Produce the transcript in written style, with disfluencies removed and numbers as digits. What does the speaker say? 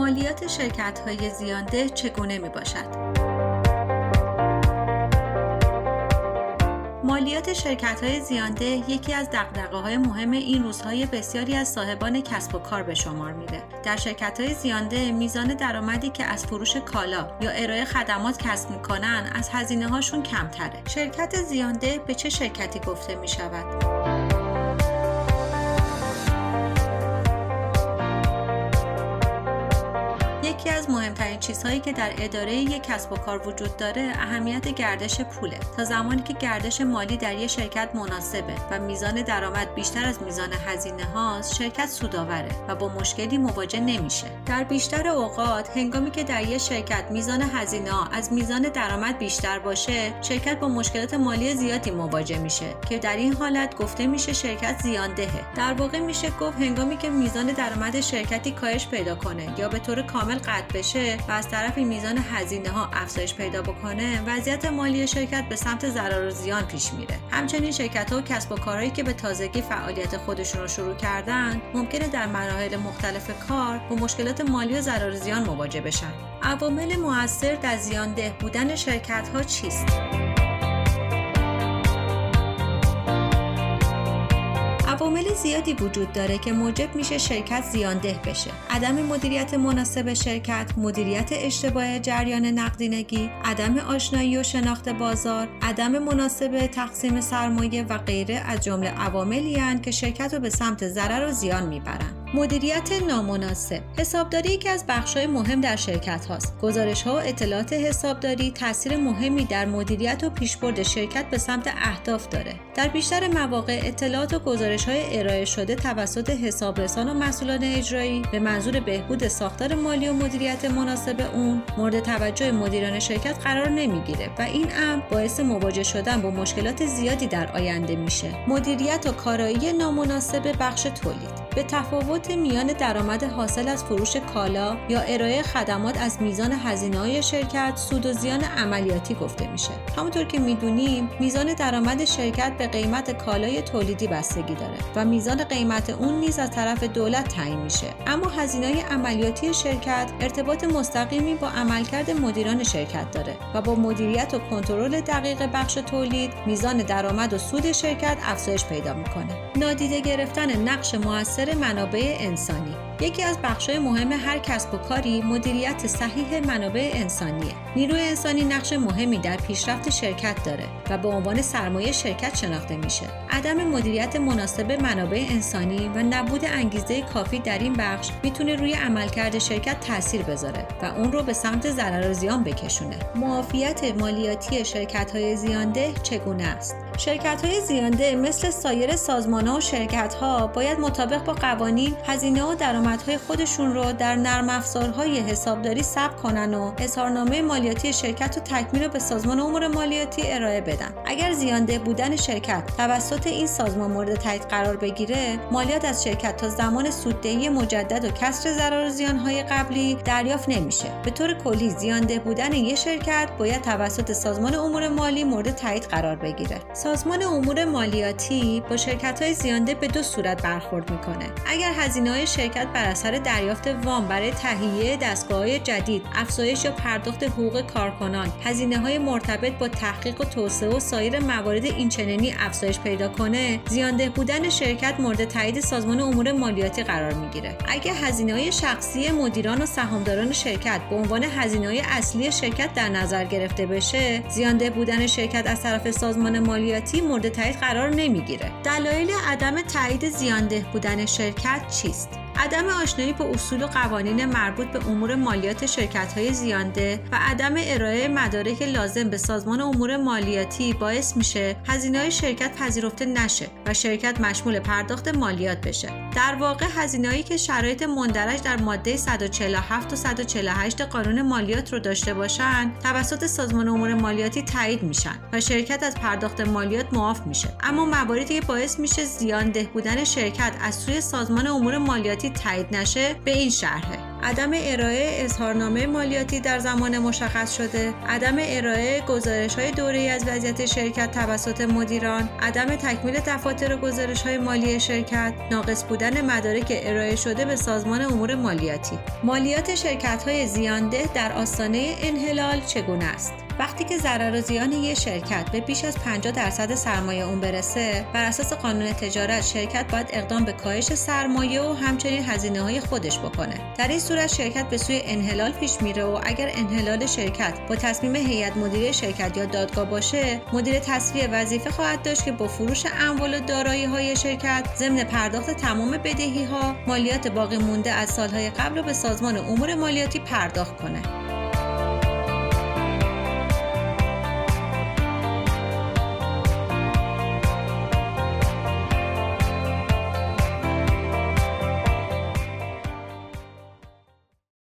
مالیات شرکت‌های زیانده چگونه میباشد؟ مالیات شرکت‌های زیانده یکی از دغدغه‌های مهم این روزهای بسیاری از صاحبان کسب و کار به شمار میره. در شرکت‌های زیانده میزان درآمدی که از فروش کالا یا ارائه خدمات کسب می‌کنن از هزینه‌هاشون کمتره. شرکت زیانده به چه شرکتی گفته می‌شود؟ یکی از مهمترین چیزهایی که در اداره یک کسب و کار وجود داره اهمیت گردش پوله. تا زمانی که گردش مالی در یک شرکت مناسبه و میزان درآمد بیشتر از میزان هزینه هاست، شرکت سودآوره و با مشکلی مواجه نمیشه. در بیشتر اوقات هنگامی که در یک شرکت میزان هزینه ها از میزان درآمد بیشتر باشه، شرکت با مشکلات مالی زیادی مواجه میشه که در این حالت گفته میشه شرکت زیاندهه. در واقع میشه گفت هنگامی که میزان درآمد شرکتی کاهش پیدا کنه یا به طور کامل قطع بشه و از طرفی میزان هزینه ها افزایش پیدا بکنه، وضعیت مالی شرکت به سمت ضرر و زیان پیش میره. همچنین شرکت‌ها و کسب و کارهایی که به تازگی فعالیت خودشون رو شروع کردن، ممکنه در مراحل مختلف کار با مشکلات مالی و ضرر و زیان مواجه بشن. عوامل مؤثر در زیانده بودن شرکت‌ها چیست؟ عوامل زیادی وجود داره که موجب میشه شرکت زیانده بشه. عدم مدیریت مناسب شرکت، مدیریت اشتباه جریان نقدینگی، عدم آشنایی و شناخت بازار، عدم مناسب تقسیم سرمایه و غیره از جمله عواملی هستند که شرکت رو به سمت ضرر و زیان میبرن. مدیریت نامناسب. حسابداری یکی از بخش‌های مهم در شرکت هاست. گزارش‌ها و اطلاعات حسابداری تأثیر مهمی در مدیریت و پیشبرد شرکت به سمت اهداف داره. در بیشتر مواقع اطلاعات و گزارش‌های ارائه شده توسط حسابرسان و مسئولان اجرایی به منظور بهبود ساختار مالی و مدیریت مناسب اون مورد توجه مدیران شرکت قرار نمیگیره و این امر باعث مواجه شدن با مشکلات زیادی در آینده میشه. مدیریت و کارایی نامناسب بخش تولید. به تفاوت میان درآمد حاصل از فروش کالا یا ارائه خدمات از میزان هزینه‌های شرکت، سود و زیان عملیاتی گفته میشه. همونطور که میدونیم میزان درآمد شرکت به قیمت کالای تولیدی بستگی داره و میزان قیمت اون نیز از طرف دولت تعیین میشه. اما هزینه‌های عملیاتی شرکت ارتباط مستقیمی با عملکرد مدیران شرکت داره و با مدیریت و کنترل دقیق بخش تولید، میزان درآمد و سود شرکت افزایش پیدا میکنه. نادیده گرفتن نقش مؤثر منابع انسانی. یکی از بخش‌های مهم هر کسب و کاری مدیریت صحیح منابع انسانیه. نیروی انسانی نقش مهمی در پیشرفت شرکت داره و به عنوان سرمایه شرکت شناخته میشه. عدم مدیریت مناسب منابع انسانی و نبود انگیزه کافی در این بخش میتونه روی عملکرد شرکت تاثیر بذاره و اون رو به سمت ضرر و زیان بکشونه. معافیت مالیاتی شرکت‌های زیانده چگونه است؟ شرکت‌های زیانده مثل سایر سازمان‌ها و شرکت‌ها باید مطابق با قوانین هزینه و درآمدهای خودشون رو در نرم افزارهای حسابداری ثبت کنن و اظهارنامه مالیاتی شرکت و تکمیل به سازمان امور مالیاتی ارائه بدن. اگر زیانده بودن شرکت توسط این سازمان مورد تایید قرار بگیره، مالیات از شرکت تا زمان سوددهی مجدد و کسر ضرر و زیان‌های قبلی دریافت نمیشه. به طور کلی زیانده بودن یک شرکت باید توسط سازمان امور مالی مورد تایید قرار بگیره. سازمان امور مالیاتی با شرکت‌های زیانده به دو صورت برخورد میکنه. اگر هزینه‌های شرکت بر اثر دریافت وام برای تهیه دستگاه‌های جدید، افزایش یا پرداخت حقوق کارکنان، هزینه‌های مرتبط با تحقیق و توسعه و سایر موارد اینچنینی افزایش پیدا کنه، زیانده بودن شرکت مورد تایید سازمان امور مالیاتی قرار میگیره. اگر هزینه‌های شخصی مدیران و سهامداران شرکت به عنوان هزینه‌های اصلی شرکت در نظر گرفته بشه، زیانده بودن شرکت از طرف سازمان مالیاتی مورد تایید قرار نمیگیره. دلایل عدم تایید زیانده بودن شرکت چیست؟ عدم آشنایی با اصول و قوانین مربوط به امور مالیات شرکت‌های زیانده و عدم ارائه مدارک لازم به سازمان امور مالیاتی باعث میشه هزینه‌های شرکت پذیرفته نشه و شرکت مشمول پرداخت مالیات بشه. در واقع هزینه‌هایی که شرایط مندرج در ماده 147 و 148 قانون مالیات رو داشته باشن، توسط سازمان امور مالیاتی تایید میشن و شرکت از پرداخت مالیات معاف میشه. اما مواردی که باعث میشه زیانده بودن شرکت از سوی سازمان امور مالیاتی تایید نشه به این شرحه: عدم ارائه اظهارنامه مالیاتی در زمان مشخص شده، عدم ارائه گزارش‌های دوره‌ای از وضعیت شرکت توسط مدیران، عدم تکمیل دفاتر گزارش‌های مالی شرکت، ناقص بودن مدارک ارائه شده به سازمان امور مالیاتی. مالیات شرکت‌های زیانده در آستانه انحلال چگونه است؟ وقتی که ضرر و زیان یک شرکت به بیش از 50% سرمایه اون برسه، بر اساس قانون تجارت شرکت باید اقدام به کاهش سرمایه و همچنین هزینه‌های خودش بکنه. در این صورت شرکت به سوی انحلال پیش میره و اگر انحلال شرکت با تصمیم هیئت مدیره شرکت یا دادگاه باشه، مدیر تصفیه وظیفه خواهد داشت که با فروش اموال و دارایی‌های شرکت ضمن پرداخت تمام بدهی‌ها، مالیات باقی مونده از سالهای قبل رو به سازمان امور مالیاتی پرداخت کنه.